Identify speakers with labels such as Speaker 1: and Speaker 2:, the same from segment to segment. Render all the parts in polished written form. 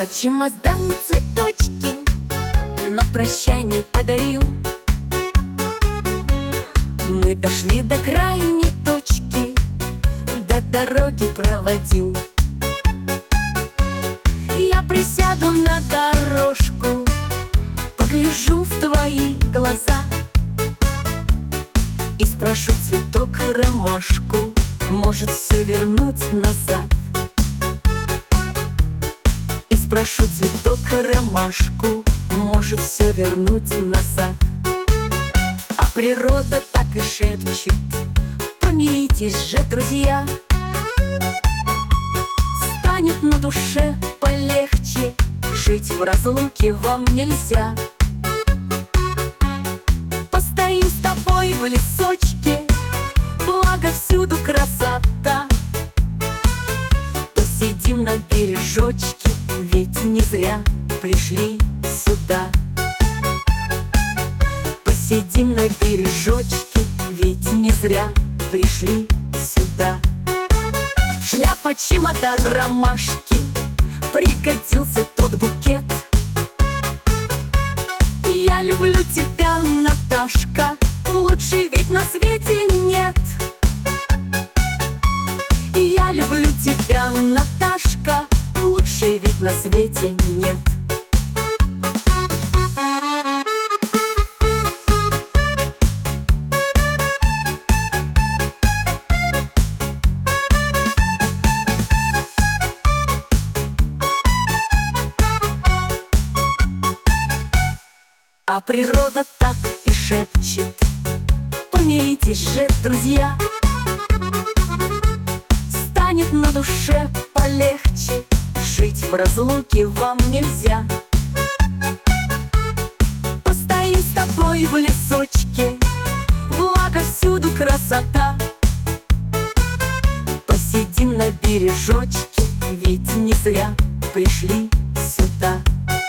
Speaker 1: Шляпа, чемодан, цветочки, но прощание подарил. Мы дошли до крайней точки, до дороги проводил. Я присяду на дорожку, погляжу в твои глаза и спрошу цветок ромашку, может все вернуть назад. И спрошу цветок ромашку, может все вернуть назад. А природа так и шепчет: помиритесь же, друзья. Станет на душе полегче, жить в разлуке вам нельзя. Постоим с тобой в лесочке, благо всюду красота. Посидим на бережочке, ведь не зря пришли сюда. Посидим на бережочке, ведь не зря пришли сюда. Шляпа, чемодан, ромашки, пригодился тот букет. Я люблю тебя, Наташка, лучше ведь на свете нет. Я люблю тебя, Наташка, лучше ведь на свете нет. А природа так и шепчет: помиритесь же, друзья. Станет на душе полегче, жить в разлуке вам нельзя. Постоим с тобой в лесочке, благо всюду красота. Посидим на бережочке, ведь не зря пришли сюда.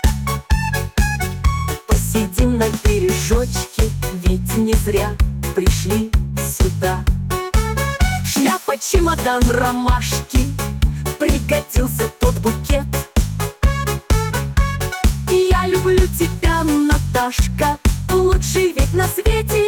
Speaker 1: Посидим на бережочке, ведь не зря пришли сюда. Шляпа, чемодан, ромашки, пригодился тот букет. Я люблю тебя, Наташка, лучше ведь на свете